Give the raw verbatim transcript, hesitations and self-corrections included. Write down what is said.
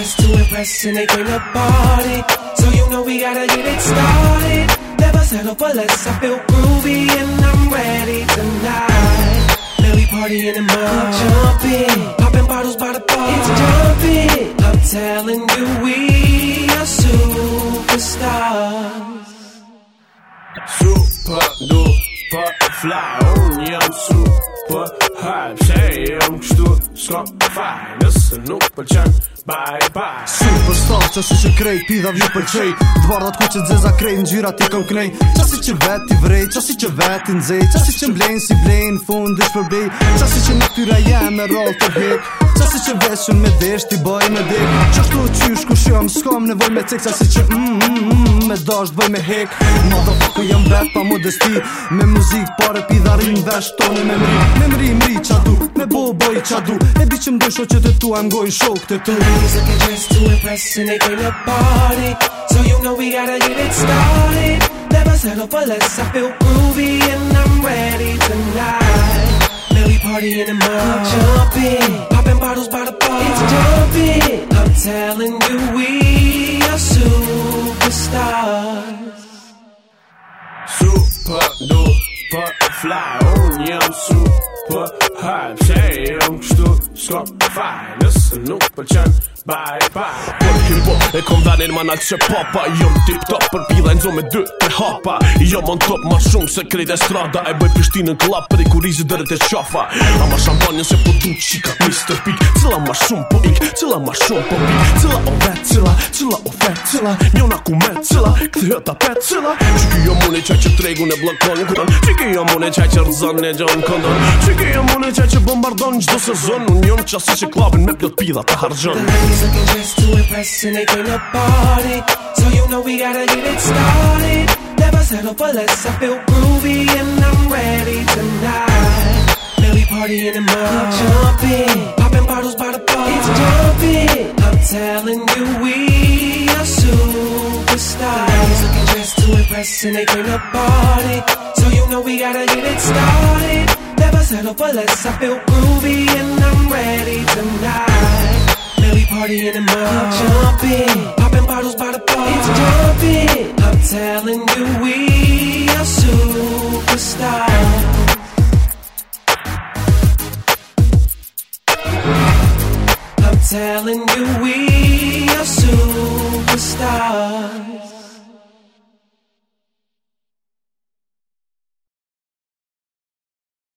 dressed to impress and they came to party. So you know we gotta get it started. Never settle for less, I feel groovy and I'm ready tonight. Man, we party in the mud, jumping, popping bottles by the bar, it's jumping. I'm telling you, we are superstars. Super duper fly, unë jam super hype. Se jam kështu s'ka faj, nëse nuk pëlqen, bye bye. Superstar që si që krejt, pidha vju pëlqej. Dvardat ku që dzeza krejt, në gjyra ti kom knej. Qasi që vet ti vrej, qasi që vet ti nxej. Qasi që mblejn si blejn, fund ish përbej. Qasi që natyra jem me roll të hek. Qasi që veshën me desh, ti bëj me dek. Qashtu qysh ku shëm, s'kam nevoj me cek. Qasi që mm, mm, mm, me dasht bëj me hek. Motherfucker jam vet pa modesti. Me muzik pare pidharin vesh toni me mri. Me mri mri qa du, me bo boj qa du. E di që mdoj shoqet e tu, I'm going shok të tu. Ladies looking dressed to impress and they came to party. So you know we gotta get it started. Never settle for less, I feel groovy and I'm ready tonight. Man, we party in the mud, jumping, popping bottles by the bar, it's jumping. I'm telling you, we are superstars. Super duper fly, unë jam super hype. Se jam kështu s'ka faj, nëse nuk pëlqen, bye bye. Por hip hop e kom venin ma nalt që papa. Jom tip top për pila nxo me dy tre hapa. Jom on top ma shumë se krejt e strada. E bëj Prishtinën klap për i kurizi dërët e qafa. Ama shampanjën se po du qika mister Pik. Cila ma shumë po ik, cila ma shumë po pik. Cila o vet, cila, cila o fet, cila njona ku met, cila këthyhet apet, cila qiki jom unë e qaj që tregun e blokon këton. Qiki jom unë e qaj që rëzën e gjon këndon. Qiki jom unë e qaj që bombardon gjdo sezon. Unë jom qasi që klabin me plot pidha të hargjon. Looking dressed to impress and they came to party. So you know we gotta get it started. Never settle for less, I feel groovy and I'm ready tonight. Man, we party in the mud, jumping, popping bottles by the bar, it's jumping. I'm telling you, we are superstars. Looking dressed to impress and they came to party. So you know we gotta get it started. Never settle for less, I feel groovy and I'm ready tonight. Man, we party in the mud, jumping, popping bottles by the bar, it's jumping. I'm telling you, we are superstars. I'm telling you, we are superstars.